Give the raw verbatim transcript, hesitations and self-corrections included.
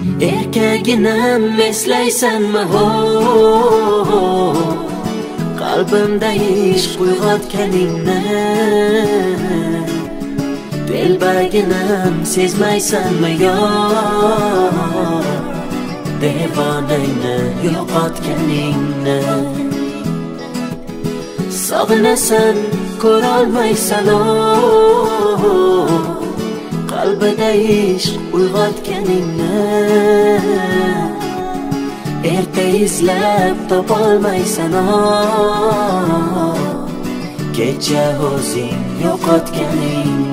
Erkaginam eslaysanmi ho, qalbimda ishq uyg'otganingni. Telbaginam sezmaysanmi yo, devonangni yo'qotganingni. Sog'inasan ko'rolmaysan o, qalbida ishq uyg'otganingni. Erta izlab topolmaysan o, kecha o'zing yo'qotganingni.